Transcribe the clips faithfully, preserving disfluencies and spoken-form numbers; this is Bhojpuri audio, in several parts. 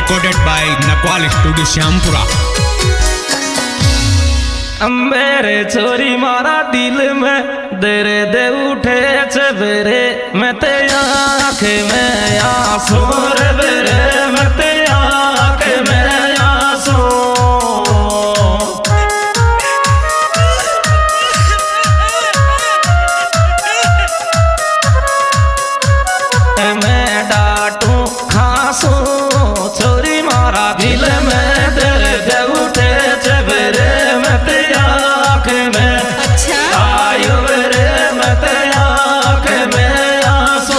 recorded by Nakwal Studio Syampura. मेरे छोरी मारा दिल में दरे दे उठे चबेरे मैं ते आँख में आंसू रे बेरे मैं ते आँख में आंसू मैं डांटू खांसू छोरी मारा दिल में दरे दे उठे चबेरे मैं ते आँख में अच्छा आयो रे मैं ते आँख में आंसू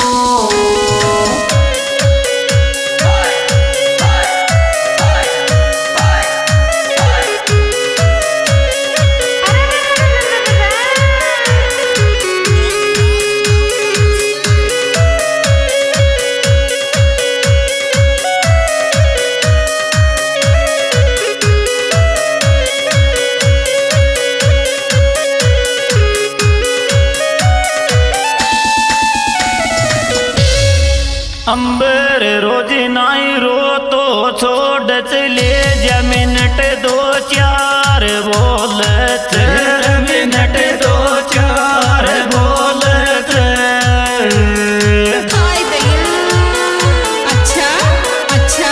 अंबर रोज नाई रो तो छोड़ चले जा मिनट दो चार बोल चल मिनट दो चार बोल चल हाय भैया अच्छा अच्छा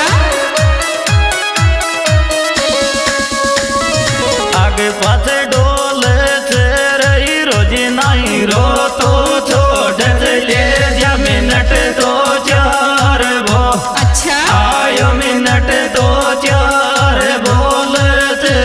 आगे पाछे डोल रही रोज नाई रो तो छोड़ चले जा मिनट दो चार वो अच्छा आयो मिनट दो चार बोलते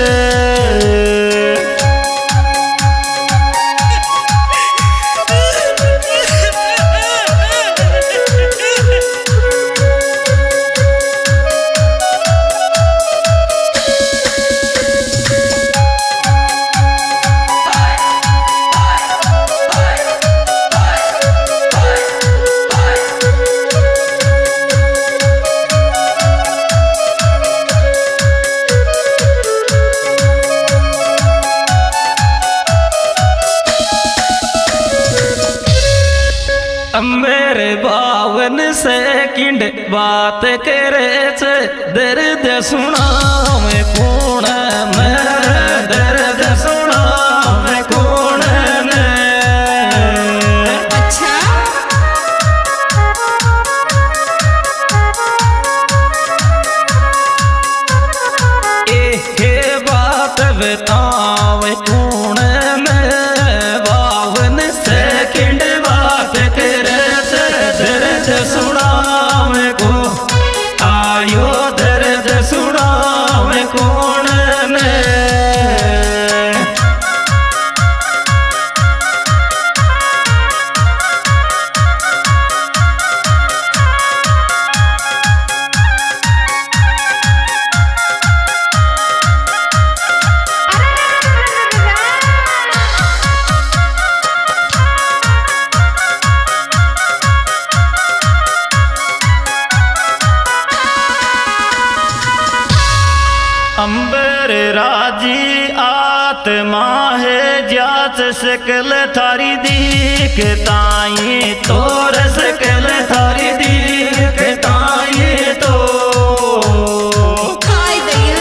मेरे बावन सेकंड बात करे छे दर्द सुना मैं कौन मेरे दर्द सुना मैं कौन ने अच्छा ए बात बताओ कौन में बावन सेकंड बात करे दर्द सुना मैं को आयो दर्द सुना मैं कौन ने अंबर राजी आत्मा है जाच सकल थारी दीख ताई तोर सकल थारी दीख ताई तो हाय भैया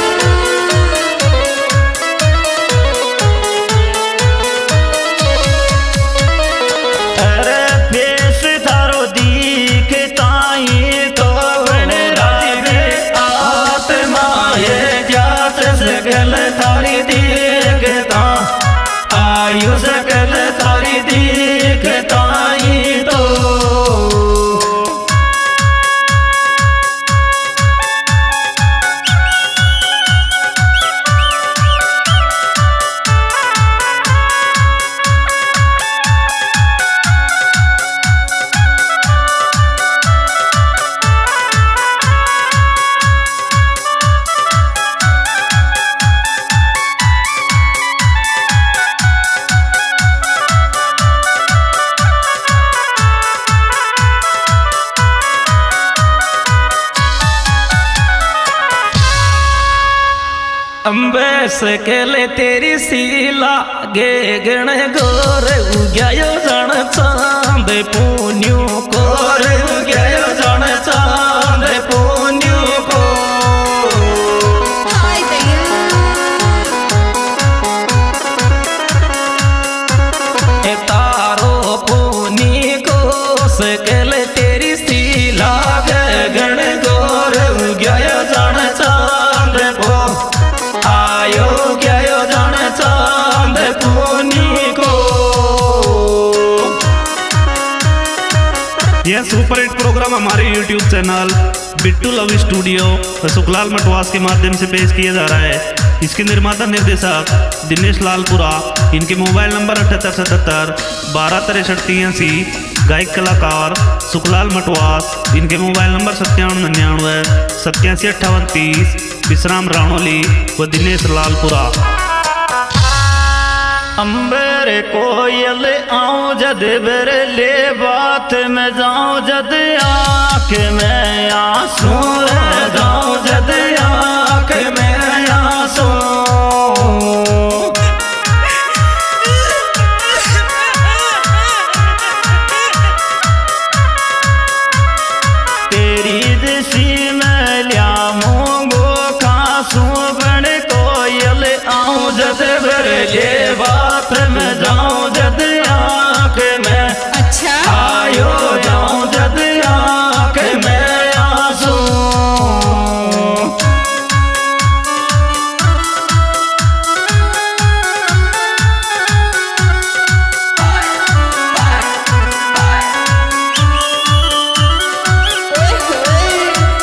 अरे फेस थारो दीख ताई तो राजी आत्मा है जाच सकल थारी देखता आयु सकल थारी देखताई तो अंबे सकले तेरी सीला गे गण गोर उग्यायो जन चांद पुन्यू कोर उग्यायो जन चांद पुन्यू को यह सुपर हिट प्रोग्राम हमारे YouTube channel Bittu love studio और सुखलाल मटवास के माध्यम से पेश किया जा रहा है। इसके निर्माता निर्देशक दिनेश लालपुरा। इनके मोबाइल नंबर अठहत्तर सतहत्तर बारह तिरसठ तिरासी। गायक कलाकार सुखलाल मटवास। इनके मोबाइल नंबर सत्तावन निन्यानवे सत्यासी अट्ठावन तीस। विश्राम राणोली व दिनेश लालपुरा। अंबर कोयल आऊं जद बेरे ले बात में जाऊं जद आँख में आंसू जाऊं जद आँख में आंसू। तेरी दिशी में लिया मूंगो खासू बन कोयल आऊं जद बेरे ले बात में जाऊं जद आँख में अच्छा आयो जाऊं जद आँख में आंसू। ओए होए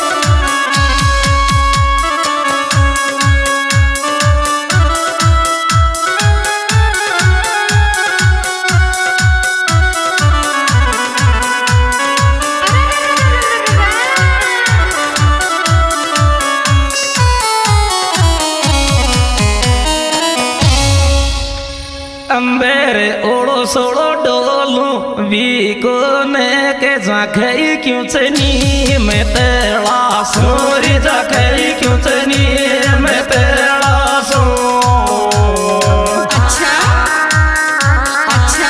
अंबेरे ओड़ो सोड़ो डोलू भी कोने के जाखे क्यों चनी मैं तेरा सोरी जाखे क्यों चनी मैं तेरा सो। अच्छा अच्छा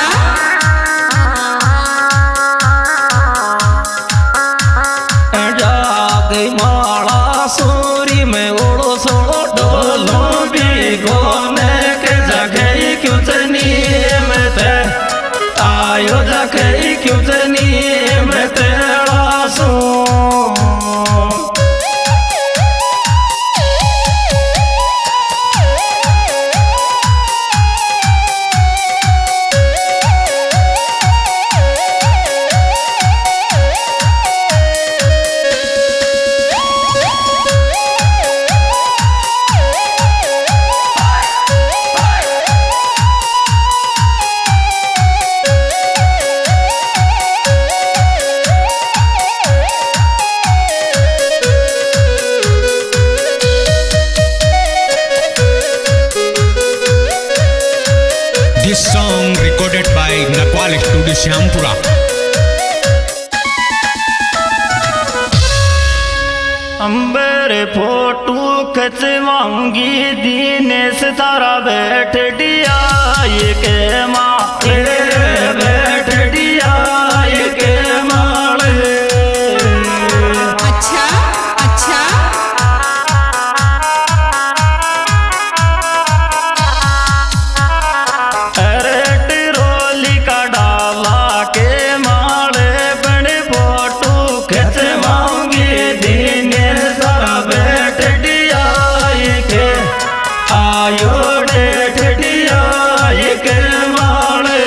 जाग माला सोरी में ओड़ो सोड़ो डोलू भी कोने के जाखे क्यों चनी मैं ते आयो जाखे क्यों चनी मैं तेरा सो। This song recorded by Nakwal Studio Syampura. अंबर फोटो खचवाऊंगी दीनेश तारा बैठ दिया ये के माले बैठ दिया ये के माले। अच्छा अच्छा अरे टिरोली का डाला के माले बड़े फोटो खचवाऊंगी दीनेश तारा बैठ दिया ये के आयो बैठ दिया ये के माले।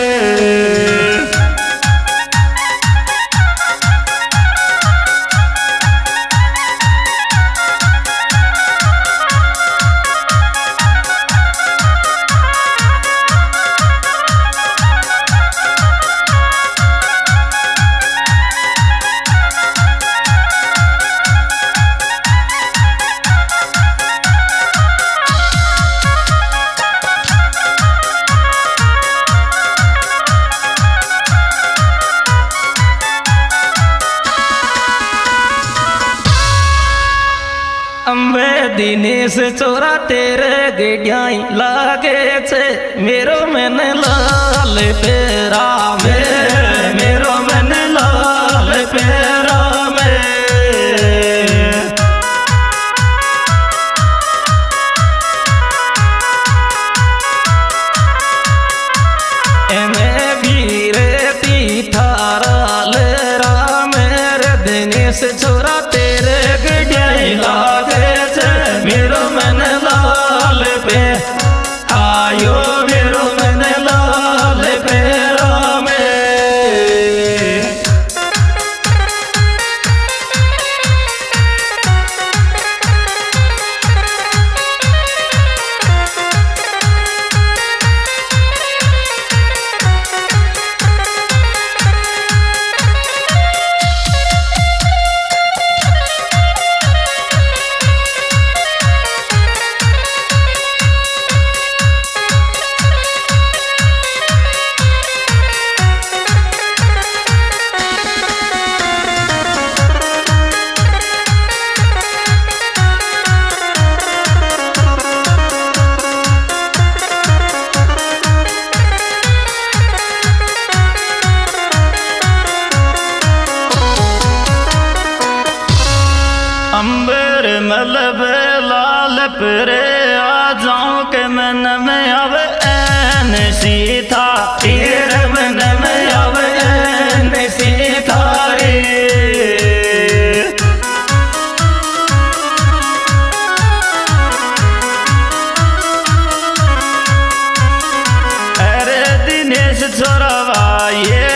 अंबे दिनेश चोरा तेरे गेडियाई लागे छे मेरो मन लाल पेरा में मेरो मन लाल पेरा में। एमे भीरे तीथारा ले राम रे दिनेश चोरा तेरे गेडियाई लागे छे मेरो मन लाल पे आयो मेरो मन लाल पेरा में। छोरावा ये